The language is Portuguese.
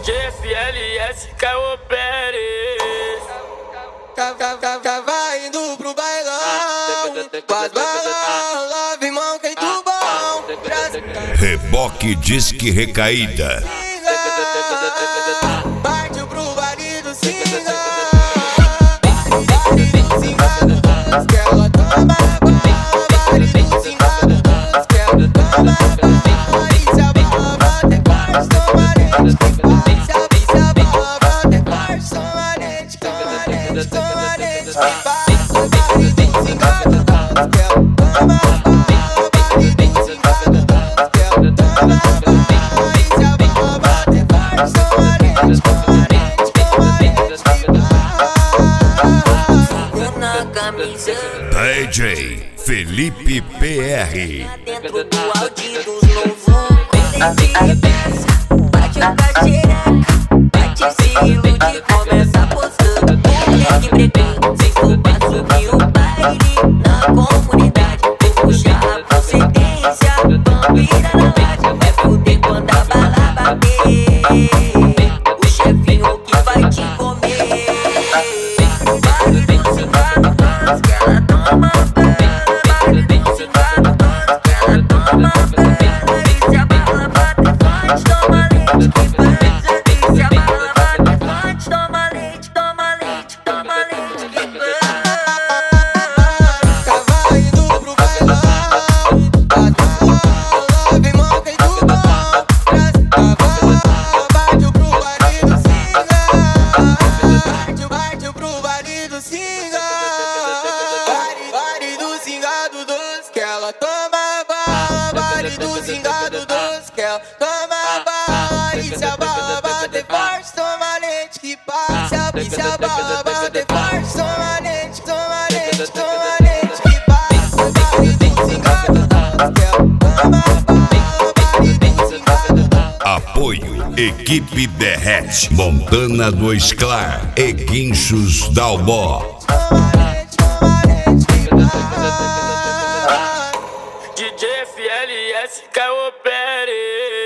DJ FLS Caio Pérez. Tava indo pro bailão com as balas, love mão, quem tu bom. Reboque Disque Recaída. Partiu pro baile do Singa. Que ela toma bala, baile do Singa. Que ela toma bala, e se a bala bater forte, toma lente. Se a bala bater forte, toma lente, toma lente, toma lente. Baile do Singa. Que ela toma bala, baile do Singa. Que ela toma bala, e se a bala bater forte, toma lente, toma lente, toma lente. Na camisa, DJ Felipe PR. dentro do Audi dos novos. Bate o caixeira, bate estilo de começa postando. Moleque brecando, sem culpa subiu o baile na comunidade. Vou puxar a procedência, vampira na laje. Vai fuder quando a bala bater. O chefinho que vai te comer. Baile do cingado, que ela toma bala. Baile do cingado, que ela toma bala. E se a bala bater forte, toma leite que passa. E se a bala bater forte, toma leite, toma leite, toma leite que passa. Tava indo pro bailão, love mão, quem tu bom. Partiu pro baile do Singa. Partiu pro baile do Singa. Baile do Singado doce, que ela toma bala. Baile do Singado doce, que ela toma bala. E se a bala bater forte, toma lente que passa. E se a bala bater forte, toma lente, toma lente, toma lente que passa. Baile do Singado doce, que ela toma bala. Baile do Singado doce. Apoio Equipe Derrete, Montana do Esclar e Guinchos Dalbó. DJ FLS Caio Pérez.